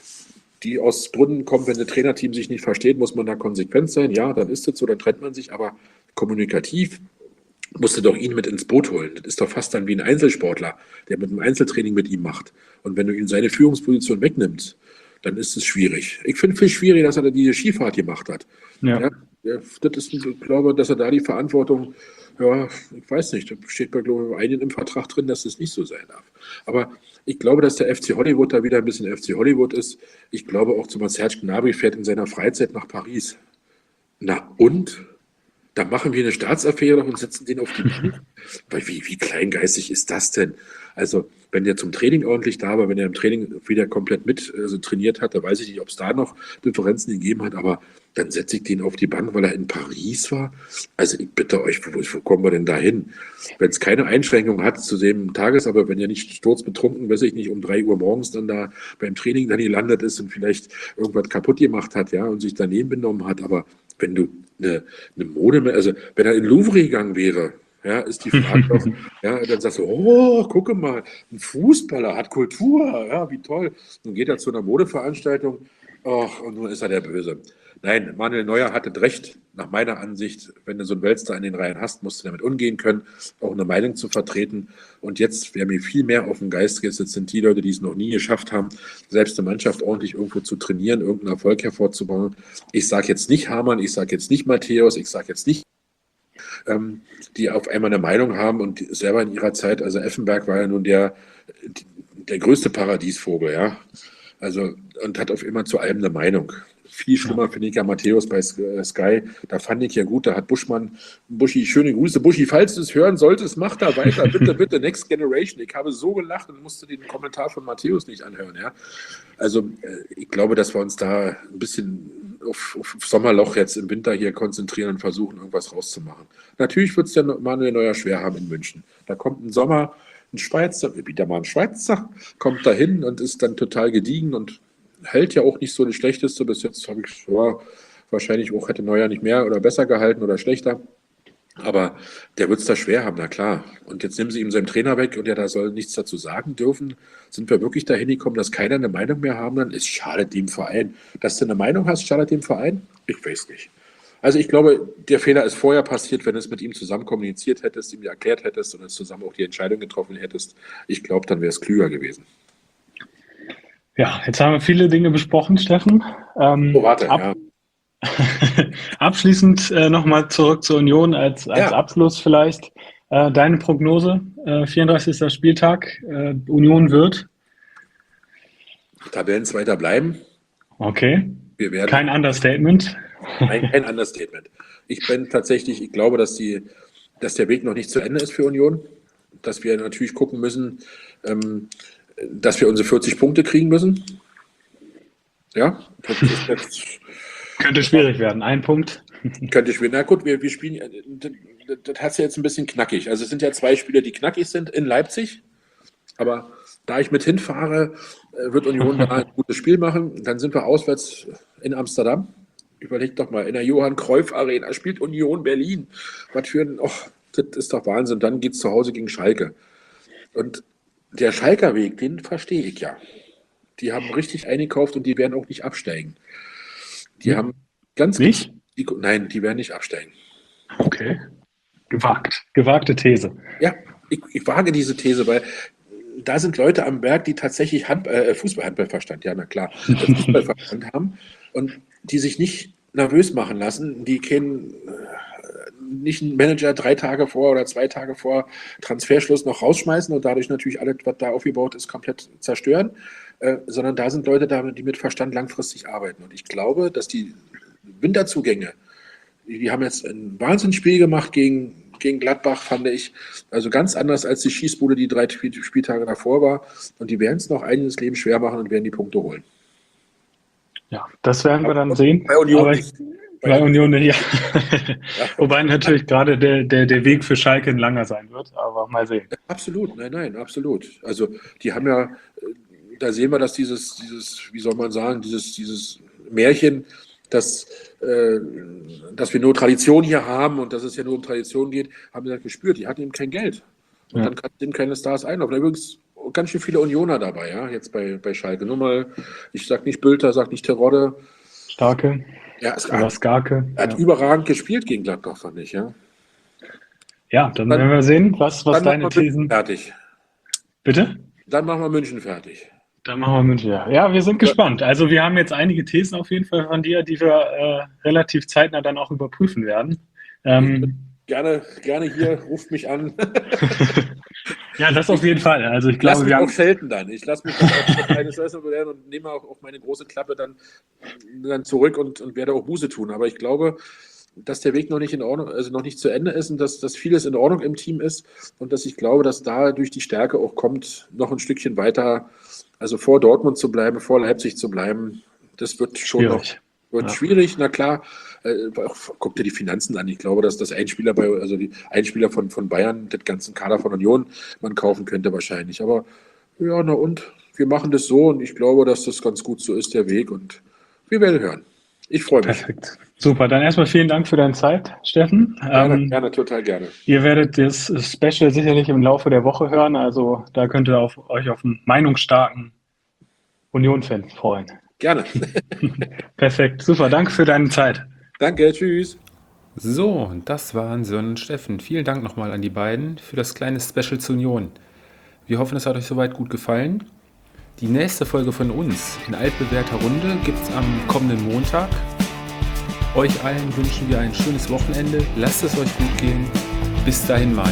die aus Gründen kommt, wenn ein Trainerteam sich nicht versteht, muss man da konsequent sein. Ja, dann ist es so, dann trennt man sich, aber kommunikativ musste doch ihn mit ins Boot holen. Das ist doch fast dann wie ein Einzelsportler, der mit einem Einzeltraining mit ihm macht. Und wenn du ihm seine Führungsposition wegnimmst, dann ist es schwierig. Ich finde es viel schwierig, dass er da diese Skifahrt gemacht hat. Ja. Ja, das ist, ich glaube, dass er da die Verantwortung, ja, ich weiß nicht, da steht bei, glaube ich, einigen im Vertrag drin, dass das nicht so sein darf. Aber ich glaube, dass der F C Hollywood da wieder ein bisschen F C Hollywood ist. Ich glaube auch, zum Beispiel Serge Gnabry fährt in seiner Freizeit nach Paris. Na und? Da machen wir eine Staatsaffäre und setzen den auf die Bank. Weil wie, wie kleingeistig ist das denn? Also, wenn der zum Training ordentlich da war, wenn er im Training wieder komplett mit also trainiert hat, da weiß ich nicht, ob es da noch Differenzen gegeben hat, aber dann setze ich den auf die Bank, weil er in Paris war. Also, ich bitte euch, wo, wo kommen wir denn da hin? Wenn es keine Einschränkung hat zu dem Tages, aber wenn er nicht sturzbetrunken, weiß ich nicht, um drei Uhr morgens dann da beim Training dann gelandet ist und vielleicht irgendwas kaputt gemacht hat, ja, und sich daneben benommen hat, aber wenn du eine, eine Mode, also wenn er in Louvre gegangen wäre, ja, ist die Frage doch, ja, dann sagst du, oh, gucke mal, ein Fußballer hat Kultur, ja, wie toll. Nun geht er zu einer Modeveranstaltung, ach, und nun ist er der Böse. Nein, Manuel Neuer hatte recht, nach meiner Ansicht, wenn du so einen Weltstar in den Reihen hast, musst du damit umgehen können, auch eine Meinung zu vertreten. Und jetzt, wer mir viel mehr auf den Geist geht, das sind die Leute, die es noch nie geschafft haben, selbst eine Mannschaft ordentlich irgendwo zu trainieren, irgendeinen Erfolg hervorzubauen. Ich sage jetzt nicht Hamann, ich sage jetzt nicht Matthäus, ich sage jetzt nicht, ähm, die auf einmal eine Meinung haben und selber in ihrer Zeit, also Effenberg war ja nun der, der größte Paradiesvogel, ja, also und hat auf immer zu allem eine Meinung. Viel schlimmer finde ich ja Matthäus bei Sky. Da fand ich ja gut, da hat Buschmann, Buschi, schöne Grüße. Buschi, falls du es hören solltest, mach da weiter. Bitte, bitte, Next Generation. Ich habe so gelacht und musste den Kommentar von Matthäus nicht anhören. Ja? Also ich glaube, dass wir uns da ein bisschen auf, auf Sommerloch jetzt im Winter hier konzentrieren und versuchen, irgendwas rauszumachen. Natürlich wird es ja Manuel Neuer schwer haben in München. Da kommt ein Sommer, ein Schweizer, wieder mal ein Schweizer, kommt da hin und ist dann total gediegen und hält ja auch nicht so das Schlechteste. Bis jetzt habe ich ja, wahrscheinlich auch hätte Neuer nicht mehr oder besser gehalten oder schlechter. Aber der wird es da schwer haben, na klar. Und jetzt nehmen sie ihm seinen Trainer weg und ja, da soll nichts dazu sagen dürfen. Sind wir wirklich dahin gekommen, dass keiner eine Meinung mehr haben? Dann ist schadet dem Verein. Dass du eine Meinung hast, schadet dem Verein? Ich weiß nicht. Also ich glaube, der Fehler ist vorher passiert, wenn du es mit ihm zusammen kommuniziert hättest, ihm erklärt hättest und es zusammen auch die Entscheidung getroffen hättest. Ich glaube, dann wäre es klüger gewesen. Ja, jetzt haben wir viele Dinge besprochen, Steffen. Ähm, oh, warte, ab, ja. Abschließend äh, nochmal zurück zur Union als, als Ja. Abschluss vielleicht. Äh, deine Prognose, äh, vierunddreißigster Spieltag, äh, Union wird? Tabellenzweiter bleiben. Okay, Wir werden kein Understatement. Ein, kein Understatement. Ich bin tatsächlich, ich glaube, dass, die, dass der Weg noch nicht zu Ende ist für Union. Dass wir natürlich gucken müssen, ähm, dass wir unsere vierzig Punkte kriegen müssen. Ja, das ist jetzt, Könnte schwierig werden, ein Punkt. könnte ich, na gut, wir, wir spielen, das, das hat es ja jetzt ein bisschen knackig. Also es sind ja zwei Spiele, die knackig sind in Leipzig. Aber da ich mit hinfahre, wird Union da ein gutes Spiel machen. Dann sind wir auswärts in Amsterdam. Überlegt doch mal, in der Johann Cruyff Arena spielt Union Berlin. Was für ein, oh, das ist doch Wahnsinn. Dann geht es zu Hause gegen Schalke. Und der Schalker Weg, den verstehe ich ja. Die haben richtig eingekauft und die werden auch nicht absteigen. Die Hm. haben ganz... Nicht? Die, nein, die werden nicht absteigen. Okay. Gewagt. Gewagte These. Ja, ich, ich wage diese These, weil da sind Leute am Berg, die tatsächlich Hand, äh, Fußball-Handballverstand, ja, na klar, Fußballverstand haben und die sich nicht nervös machen lassen, die kennen äh, nicht einen Manager drei Tage vor oder zwei Tage vor Transferschluss noch rausschmeißen und dadurch natürlich alles, was da aufgebaut ist, komplett zerstören, äh, sondern da sind Leute da, die mit Verstand langfristig arbeiten. Und ich glaube, dass die Winterzugänge, die, die haben jetzt ein Wahnsinnsspiel gemacht gegen, gegen Gladbach, fand ich. Also ganz anders als die Schießbude, die drei Spieltage davor war. Und die werden es noch einiges Leben schwer machen und werden die Punkte holen. Ja, das werden wir dann sehen. Bei Union Aber nicht. Bei, bei Union, ja. Ja. Wobei natürlich gerade der, der, der Weg für Schalke ein langer sein wird, aber mal sehen. Absolut, nein, nein, absolut. Also die haben ja, da sehen wir, dass dieses, dieses, wie soll man sagen, dieses, dieses Märchen, dass, äh, dass wir nur Tradition hier haben und dass es ja nur um Tradition geht, haben sie halt gespürt. Die hatten eben kein Geld. Und Ja. dann kannst du eben keine Stars einlaufen. Da übrigens ganz schön viele Unioner dabei, ja, jetzt bei, bei Schalke. Nur mal, ich sag nicht Bülter, sag nicht Terodde. Starke, Ja, es oder hat, Skarke. er hat Ja. überragend gespielt gegen Gladbach, fand ich, ja. ja, dann Dann- werden wir sehen, was, was Dann deine machen wir München Thesen... fertig. Bitte? Dann machen wir München fertig. Dann machen wir München, ja. Ja, wir sind gespannt. Also wir haben jetzt einige Thesen auf jeden Fall von dir, die wir äh, relativ zeitnah dann auch überprüfen werden. Ähm, Gerne, gerne hier, ruft mich an. ja, das auf jeden Fall. Also ich Ich lasse glaube, mich wir auch haben... schelten dann. Ich lasse mich dann auf ein kleines Essen lernen und nehme auch auf meine große Klappe dann, dann zurück und, und werde auch Buße tun. Aber ich glaube, dass der Weg noch nicht in Ordnung, also noch nicht zu Ende ist und dass, dass vieles in Ordnung im Team ist und dass ich glaube, dass da durch die Stärke auch kommt, noch ein Stückchen weiter, also vor Dortmund zu bleiben, vor Leipzig zu bleiben. Das wird schon noch Schwierig. wird Ja. schwierig, na klar. Äh, auch, guck dir die Finanzen an. Ich glaube, dass das ein Spieler bei, also die ein Spieler von, von Bayern, den ganzen Kader von Union, man kaufen könnte wahrscheinlich. Aber ja, na und? Wir machen das so und ich glaube, dass das ganz gut so ist, der Weg. Und wir werden hören. Ich freue mich. Perfekt. Super, dann erstmal vielen Dank für deine Zeit, Steffen. Gerne, Ähm, gerne, total gerne. Ihr werdet das Special sicherlich im Laufe der Woche hören, also da könnt ihr auf, euch auf einen meinungsstarken Union-Fan freuen. Gerne. Perfekt, super, danke für deine Zeit. Danke, tschüss. So, das waren Sören und Steffen. Vielen Dank nochmal an die beiden für das kleine Special zur Union. Wir hoffen, es hat euch soweit gut gefallen. Die nächste Folge von uns in altbewährter Runde gibt es am kommenden Montag. Euch allen wünschen wir ein schönes Wochenende. Lasst es euch gut gehen. Bis dahin mal.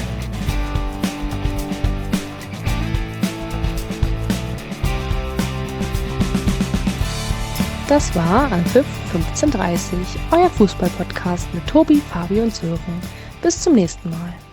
Das war Anpfiff fünfzehn Uhr dreißig, euer Fußball-Podcast mit Tobi, Fabi und Sören. Bis zum nächsten Mal.